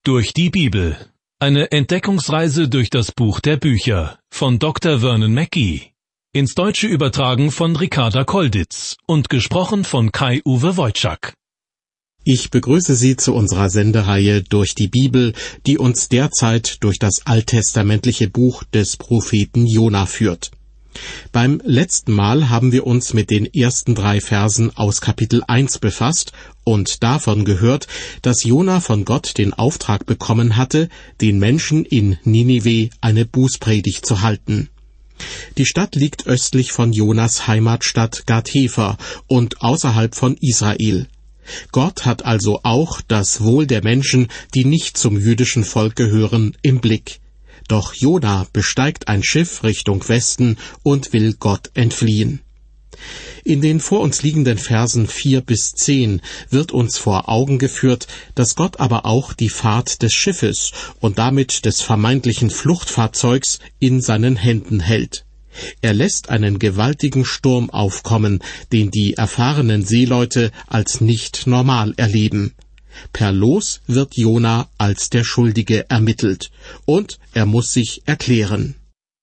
Durch die Bibel. Eine Entdeckungsreise durch das Buch der Bücher von Dr. Vernon Mackey. Ins Deutsche übertragen von Ricarda Kolditz und gesprochen von Kai-Uwe Wojczak. Ich begrüße Sie zu unserer Sendereihe Durch die Bibel, die uns derzeit durch das alttestamentliche Buch des Propheten Jona führt. Beim letzten Mal haben wir uns mit den ersten 3 Versen aus Kapitel 1 befasst und davon gehört, dass Jona von Gott den Auftrag bekommen hatte, den Menschen in Ninive eine Bußpredigt zu halten. Die Stadt liegt östlich von Jonas Heimatstadt Gat-Hefer und außerhalb von Israel. Gott hat also auch das Wohl der Menschen, die nicht zum jüdischen Volk gehören, im Blick. Doch Jona besteigt ein Schiff Richtung Westen und will Gott entfliehen. In den vor uns liegenden Versen 4-10 wird uns vor Augen geführt, dass Gott aber auch die Fahrt des Schiffes und damit des vermeintlichen Fluchtfahrzeugs in seinen Händen hält. Er lässt einen gewaltigen Sturm aufkommen, den die erfahrenen Seeleute als nicht normal erleben. Per Los wird Jona als der Schuldige ermittelt, und er muss sich erklären.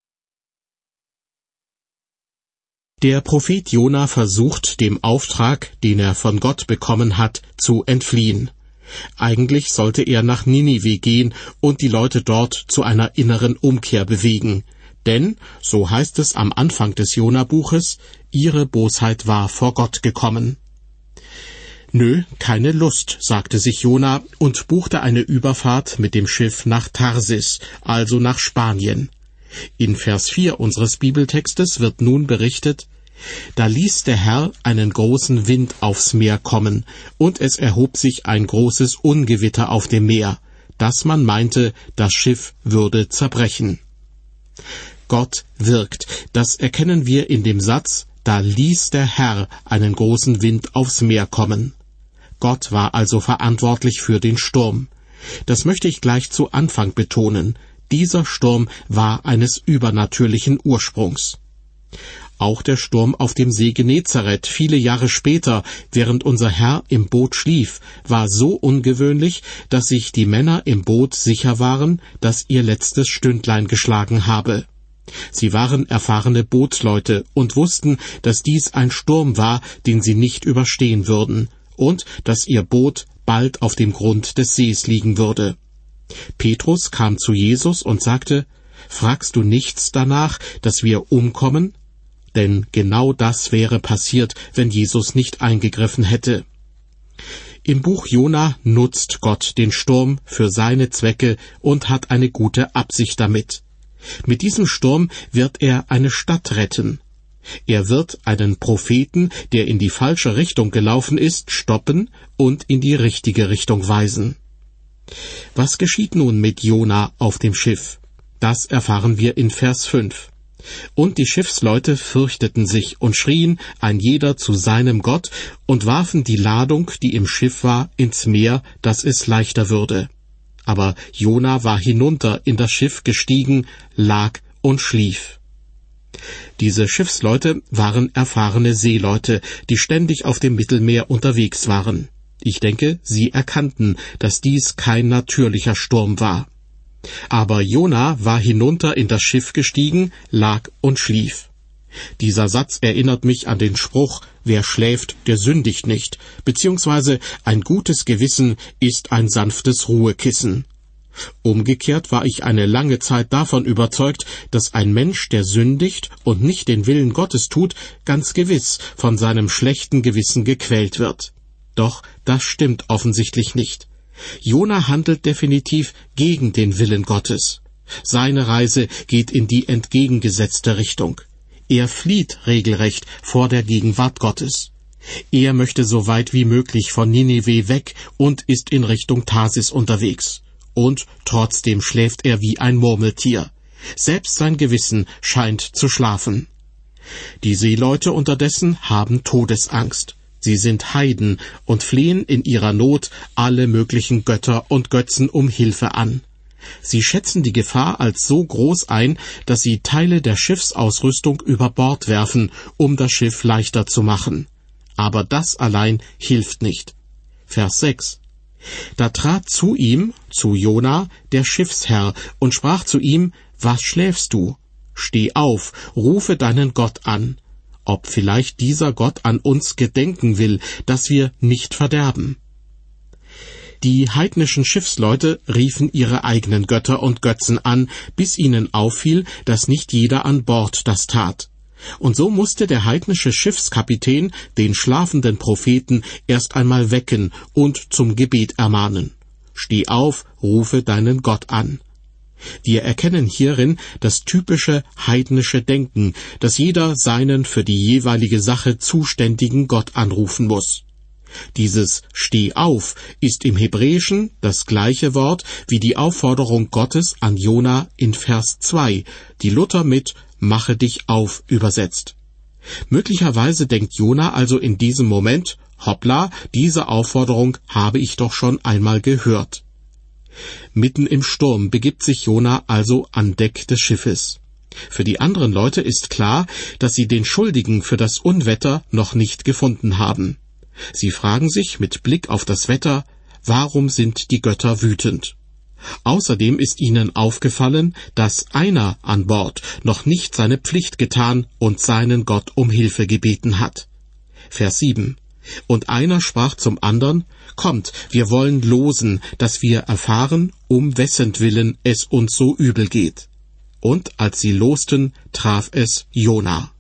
Der Prophet Jona versucht, dem Auftrag, den er von Gott bekommen hat, zu entfliehen. Eigentlich sollte er nach Ninive gehen und die Leute dort zu einer inneren Umkehr bewegen. Denn, so heißt es am Anfang des Jona-Buches, ihre Bosheit war vor Gott gekommen. Nö, keine Lust, sagte sich Jona und buchte eine Überfahrt mit dem Schiff nach Tarsis, also nach Spanien. In Vers 4 unseres Bibeltextes wird nun berichtet: Da ließ der Herr einen großen Wind aufs Meer kommen, und es erhob sich ein großes Ungewitter auf dem Meer, dass man meinte, das Schiff würde zerbrechen. Gott wirkt, das erkennen wir in dem Satz: Da ließ der Herr einen großen Wind aufs Meer kommen. Gott war also verantwortlich für den Sturm. Das möchte ich gleich zu Anfang betonen. Dieser Sturm war eines übernatürlichen Ursprungs. Auch der Sturm auf dem See Genezareth viele Jahre später, während unser Herr im Boot schlief, war so ungewöhnlich, dass sich die Männer im Boot sicher waren, dass ihr letztes Stündlein geschlagen habe. Sie waren erfahrene Bootsleute und wussten, dass dies ein Sturm war, den sie nicht überstehen würden, und dass ihr Boot bald auf dem Grund des Sees liegen würde. Petrus kam zu Jesus und sagte: Fragst du nichts danach, dass wir umkommen? Denn genau das wäre passiert, wenn Jesus nicht eingegriffen hätte. Im Buch Jona nutzt Gott den Sturm für seine Zwecke und hat eine gute Absicht damit. Mit diesem Sturm wird er eine Stadt retten. Er wird einen Propheten, der in die falsche Richtung gelaufen ist, stoppen und in die richtige Richtung weisen. Was geschieht nun mit Jona auf dem Schiff? Das erfahren wir in Vers 5. Und die Schiffsleute fürchteten sich und schrien, ein jeder zu seinem Gott, und warfen die Ladung, die im Schiff war, ins Meer, dass es leichter würde. Aber Jona war hinunter in das Schiff gestiegen, lag und schlief. Diese Schiffsleute waren erfahrene Seeleute, die ständig auf dem Mittelmeer unterwegs waren. Ich denke, sie erkannten, dass dies kein natürlicher Sturm war. Aber Jona war hinunter in das Schiff gestiegen, lag und schlief. Dieser Satz erinnert mich an den Spruch: Wer schläft, der sündigt nicht, beziehungsweise ein gutes Gewissen ist ein sanftes Ruhekissen. Umgekehrt war ich eine lange Zeit davon überzeugt, dass ein Mensch, der sündigt und nicht den Willen Gottes tut, ganz gewiss von seinem schlechten Gewissen gequält wird. Doch das stimmt offensichtlich nicht. Jona handelt definitiv gegen den Willen Gottes. Seine Reise geht in die entgegengesetzte Richtung. Er flieht regelrecht vor der Gegenwart Gottes. Er möchte so weit wie möglich von Ninive weg und ist in Richtung Tarsis unterwegs. Und trotzdem schläft er wie ein Murmeltier. Selbst sein Gewissen scheint zu schlafen. Die Seeleute unterdessen haben Todesangst. Sie sind Heiden und flehen in ihrer Not alle möglichen Götter und Götzen um Hilfe an. Sie schätzen die Gefahr als so groß ein, dass sie Teile der Schiffsausrüstung über Bord werfen, um das Schiff leichter zu machen. Aber das allein hilft nicht. Vers 6. Da trat zu ihm, zu Jona, der Schiffsherr, und sprach zu ihm: Was schläfst du? Steh auf, rufe deinen Gott an, ob vielleicht dieser Gott an uns gedenken will, dass wir nicht verderben. Die heidnischen Schiffsleute riefen ihre eigenen Götter und Götzen an, bis ihnen auffiel, dass nicht jeder an Bord das tat. Und so musste der heidnische Schiffskapitän den schlafenden Propheten erst einmal wecken und zum Gebet ermahnen. Steh auf, rufe deinen Gott an. Wir erkennen hierin das typische heidnische Denken, dass jeder seinen für die jeweilige Sache zuständigen Gott anrufen muss. Dieses Steh auf ist im Hebräischen das gleiche Wort wie die Aufforderung Gottes an Jona in Vers 2, die Luther mit Mache dich auf übersetzt. Möglicherweise denkt Jona also in diesem Moment: Hoppla, diese Aufforderung habe ich doch schon einmal gehört. Mitten im Sturm begibt sich Jona also an Deck des Schiffes. Für die anderen Leute ist klar, dass sie den Schuldigen für das Unwetter noch nicht gefunden haben. Sie fragen sich mit Blick auf das Wetter: Warum sind die Götter wütend? Außerdem ist ihnen aufgefallen, dass einer an Bord noch nicht seine Pflicht getan und seinen Gott um Hilfe gebeten hat. Vers 7. Und einer sprach zum andern: Kommt, wir wollen losen, dass wir erfahren, um wessentwillen es uns so übel geht. Und als sie losten, traf es Jona.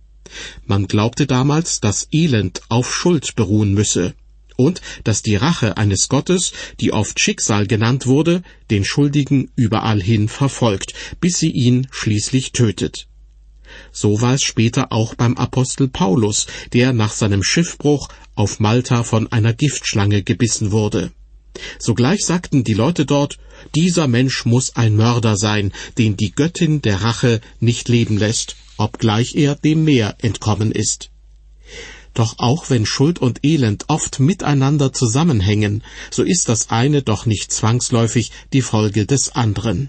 Man glaubte damals, dass Elend auf Schuld beruhen müsse und dass die Rache eines Gottes, die oft Schicksal genannt wurde, den Schuldigen überall hin verfolgt, bis sie ihn schließlich tötet. So war es später auch beim Apostel Paulus, der nach seinem Schiffbruch auf Malta von einer Giftschlange gebissen wurde. Sogleich sagten die Leute dort: Dieser Mensch muss ein Mörder sein, den die Göttin der Rache nicht leben lässt, obgleich er dem Meer entkommen ist. Doch auch wenn Schuld und Elend oft miteinander zusammenhängen, so ist das eine doch nicht zwangsläufig die Folge des anderen.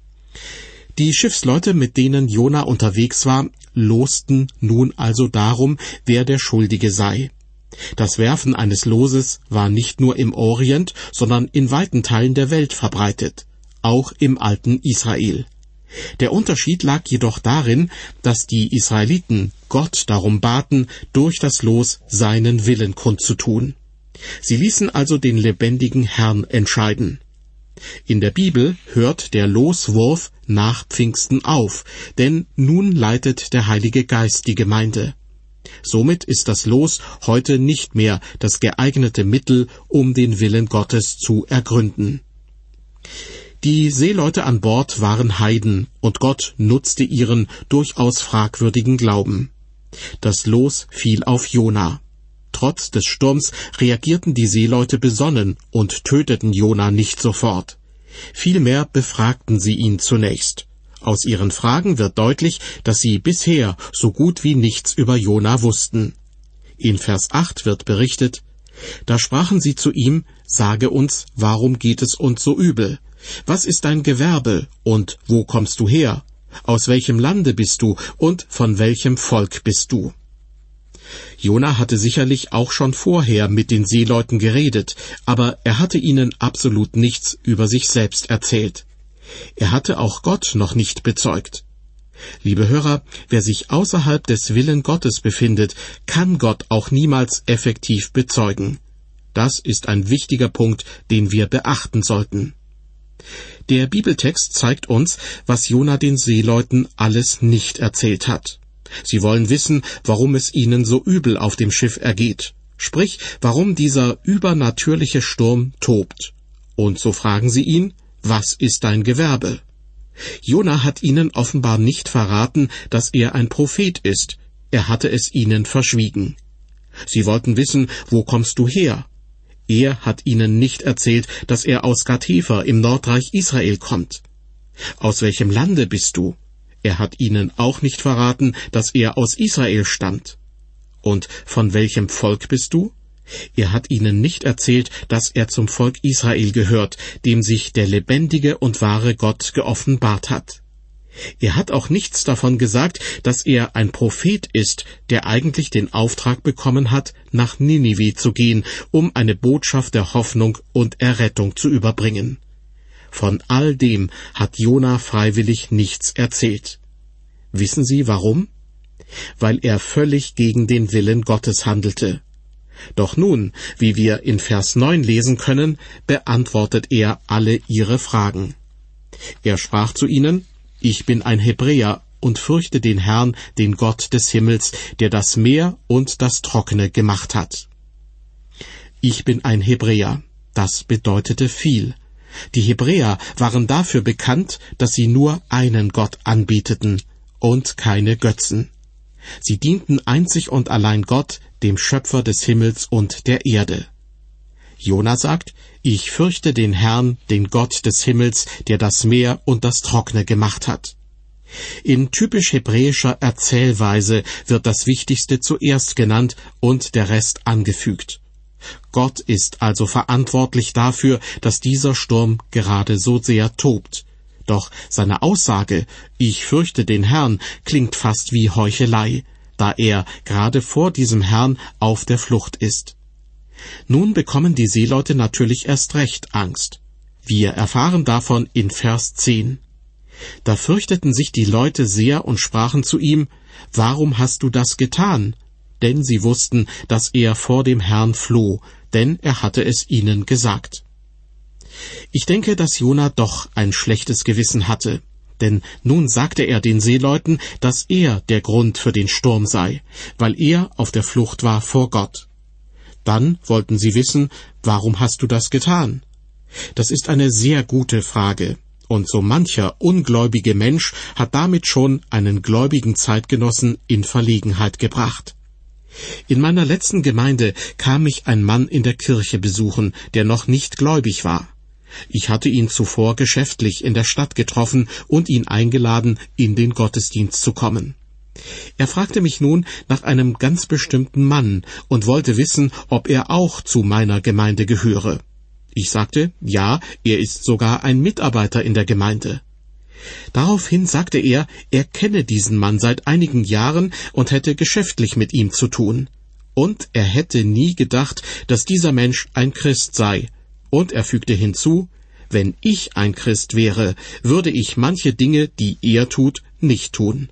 Die Schiffsleute, mit denen Jona unterwegs war, losten nun also darum, wer der Schuldige sei. Das Werfen eines Loses war nicht nur im Orient, sondern in weiten Teilen der Welt verbreitet, auch im alten Israel. Der Unterschied lag jedoch darin, dass die Israeliten Gott darum baten, durch das Los seinen Willen kundzutun. Sie ließen also den lebendigen Herrn entscheiden. In der Bibel hört der Loswurf nach Pfingsten auf, denn nun leitet der Heilige Geist die Gemeinde. Somit ist das Los heute nicht mehr das geeignete Mittel, um den Willen Gottes zu ergründen. Die Seeleute an Bord waren Heiden, und Gott nutzte ihren durchaus fragwürdigen Glauben. Das Los fiel auf Jona. Trotz des Sturms reagierten die Seeleute besonnen und töteten Jona nicht sofort. Vielmehr befragten sie ihn zunächst. Aus ihren Fragen wird deutlich, dass sie bisher so gut wie nichts über Jona wussten. In Vers 8 wird berichtet: Da sprachen sie zu ihm: Sage uns, warum geht es uns so übel? Was ist dein Gewerbe und wo kommst du her? Aus welchem Lande bist du und von welchem Volk bist du? Jona hatte sicherlich auch schon vorher mit den Seeleuten geredet, aber er hatte ihnen absolut nichts über sich selbst erzählt. Er hatte auch Gott noch nicht bezeugt. Liebe Hörer, wer sich außerhalb des Willen Gottes befindet, kann Gott auch niemals effektiv bezeugen. Das ist ein wichtiger Punkt, den wir beachten sollten. Der Bibeltext zeigt uns, was Jona den Seeleuten alles nicht erzählt hat. Sie wollen wissen, warum es ihnen so übel auf dem Schiff ergeht, sprich, warum dieser übernatürliche Sturm tobt. Und so fragen sie ihn: Was ist dein Gewerbe? Jona hat ihnen offenbar nicht verraten, dass er ein Prophet ist. Er hatte es ihnen verschwiegen. Sie wollten wissen: Wo kommst du her? Er hat ihnen nicht erzählt, dass er aus Gath-Hepher im Nordreich Israel kommt. Aus welchem Lande bist du? Er hat ihnen auch nicht verraten, dass er aus Israel stammt. Und von welchem Volk bist du? Er hat ihnen nicht erzählt, dass er zum Volk Israel gehört, dem sich der lebendige und wahre Gott geoffenbart hat. Er hat auch nichts davon gesagt, dass er ein Prophet ist, der eigentlich den Auftrag bekommen hat, nach Ninive zu gehen, um eine Botschaft der Hoffnung und Errettung zu überbringen. Von all dem hat Jona freiwillig nichts erzählt. Wissen Sie warum? Weil er völlig gegen den Willen Gottes handelte. Doch nun, wie wir in Vers 9 lesen können, beantwortet er alle ihre Fragen. Er sprach zu ihnen: Ich bin ein Hebräer und fürchte den Herrn, den Gott des Himmels, der das Meer und das Trockene gemacht hat. Ich bin ein Hebräer. Das bedeutete viel. Die Hebräer waren dafür bekannt, dass sie nur einen Gott anbeteten und keine Götzen. Sie dienten einzig und allein Gott, dem Schöpfer des Himmels und der Erde. Jona sagt: Ich fürchte den Herrn, den Gott des Himmels, der das Meer und das Trockene gemacht hat. In typisch hebräischer Erzählweise wird das Wichtigste zuerst genannt und der Rest angefügt. Gott ist also verantwortlich dafür, dass dieser Sturm gerade so sehr tobt. Doch seine Aussage, ich fürchte den Herrn, klingt fast wie Heuchelei, da er gerade vor diesem Herrn auf der Flucht ist. Nun bekommen die Seeleute natürlich erst recht Angst. Wir erfahren davon in Vers 10. Da fürchteten sich die Leute sehr und sprachen zu ihm: Warum hast du das getan? Denn sie wussten, dass er vor dem Herrn floh, denn er hatte es ihnen gesagt. Ich denke, dass Jona doch ein schlechtes Gewissen hatte, denn nun sagte er den Seeleuten, dass er der Grund für den Sturm sei, weil er auf der Flucht war vor Gott. Dann wollten sie wissen: Warum hast du das getan? Das ist eine sehr gute Frage, und so mancher ungläubige Mensch hat damit schon einen gläubigen Zeitgenossen in Verlegenheit gebracht. In meiner letzten Gemeinde kam mich ein Mann in der Kirche besuchen, der noch nicht gläubig war. Ich hatte ihn zuvor geschäftlich in der Stadt getroffen und ihn eingeladen, in den Gottesdienst zu kommen. Er fragte mich nun nach einem ganz bestimmten Mann und wollte wissen, ob er auch zu meiner Gemeinde gehöre. Ich sagte: Ja, er ist sogar ein Mitarbeiter in der Gemeinde. Daraufhin sagte er kenne diesen Mann seit einigen Jahren und hätte geschäftlich mit ihm zu tun. Und er hätte nie gedacht, dass dieser Mensch ein Christ sei. Und er fügte hinzu: Wenn ich ein Christ wäre, würde ich manche Dinge, die er tut, nicht tun.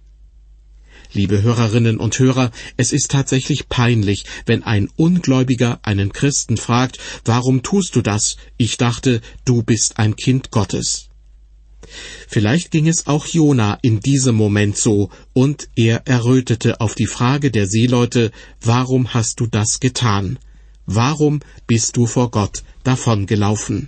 Liebe Hörerinnen und Hörer, es ist tatsächlich peinlich, wenn ein Ungläubiger einen Christen fragt: Warum tust du das? Ich dachte, du bist ein Kind Gottes. Vielleicht ging es auch Jona in diesem Moment so, und er errötete auf die Frage der Seeleute: Warum hast du das getan? Warum bist du vor Gott davongelaufen?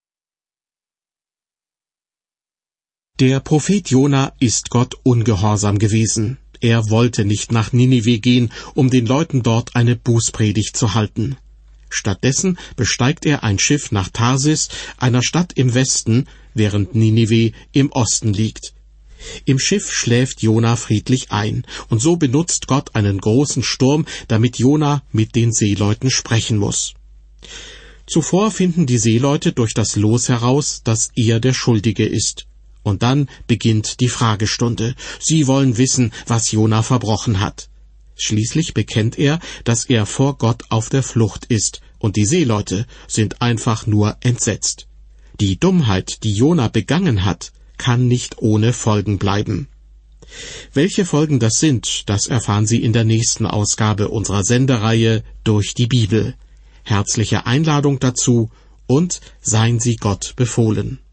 Der Prophet Jona ist Gott ungehorsam gewesen. Er wollte nicht nach Ninive gehen, um den Leuten dort eine Bußpredigt zu halten. Stattdessen besteigt er ein Schiff nach Tarsis, einer Stadt im Westen, während Ninive im Osten liegt. Im Schiff schläft Jona friedlich ein, und so benutzt Gott einen großen Sturm, damit Jona mit den Seeleuten sprechen muss. Zuvor finden die Seeleute durch das Los heraus, dass er der Schuldige ist. Und dann beginnt die Fragestunde. Sie wollen wissen, was Jona verbrochen hat. Schließlich bekennt er, dass er vor Gott auf der Flucht ist, und die Seeleute sind einfach nur entsetzt. Die Dummheit, die Jona begangen hat, kann nicht ohne Folgen bleiben. Welche Folgen das sind, das erfahren Sie in der nächsten Ausgabe unserer Sendereihe Durch die Bibel. Herzliche Einladung dazu und seien Sie Gott befohlen.